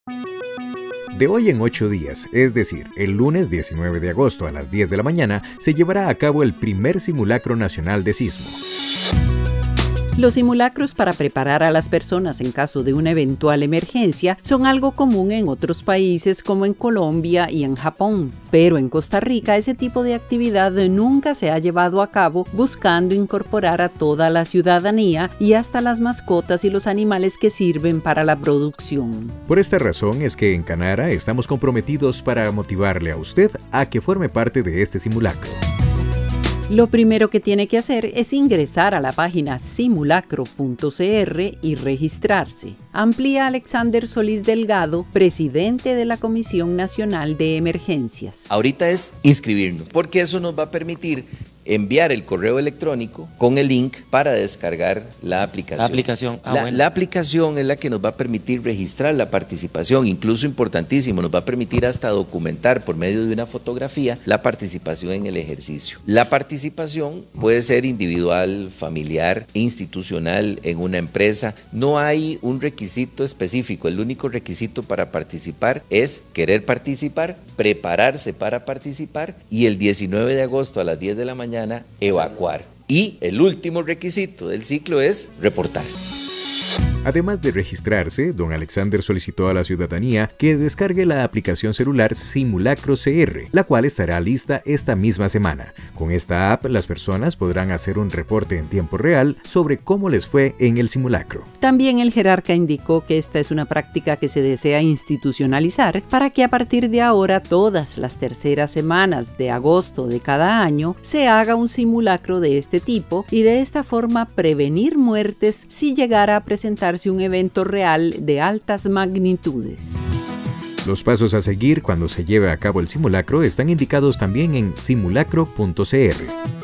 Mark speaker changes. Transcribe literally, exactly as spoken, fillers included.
Speaker 1: De hoy en ocho días, es decir, el lunes diecinueve de agosto a las diez de la mañana, se llevará a cabo el primer simulacro nacional de sismo.
Speaker 2: Los simulacros para preparar a las personas en caso de una eventual emergencia son algo común en otros países como en Colombia y en Japón, pero en Costa Rica ese tipo de actividad nunca se ha llevado a cabo buscando incorporar a toda la ciudadanía y hasta las mascotas y los animales que sirven para la producción.
Speaker 1: Por esta razón es que en Canara estamos comprometidos para motivarle a usted a que forme parte de este simulacro.
Speaker 2: Lo primero que tiene que hacer es ingresar a la página simulacro punto c r y registrarse. Amplía Alexander Solís Delgado, presidente de la Comisión Nacional de Emergencias.
Speaker 3: Ahorita es inscribirnos, porque eso nos va a permitir enviar el correo electrónico con el link para descargar la aplicación.
Speaker 4: La aplicación, ah,
Speaker 3: la,
Speaker 4: bueno.
Speaker 3: la aplicación es la que nos va a permitir registrar la participación, incluso importantísimo, nos va a permitir hasta documentar por medio de una fotografía la participación en el ejercicio. La participación puede ser individual, familiar, institucional, en una empresa. No hay un requisito específico, el único requisito para participar es querer participar, prepararse para participar y el diecinueve de agosto a las diez de la mañana evacuar. Y el último requisito del ciclo es reportar.
Speaker 1: Además de registrarse, don Alexander solicitó a la ciudadanía que descargue la aplicación celular Simulacro C R, la cual estará lista esta misma semana. Con esta app, las personas podrán hacer un reporte en tiempo real sobre cómo les fue en el simulacro.
Speaker 2: También el jerarca indicó que esta es una práctica que se desea institucionalizar para que a partir de ahora, todas las terceras semanas de agosto de cada año, se haga un simulacro de este tipo y de esta forma prevenir muertes si llegara a presentarse un evento real de altas magnitudes.
Speaker 1: Los pasos a seguir cuando se lleve a cabo el simulacro están indicados también en simulacro punto c r.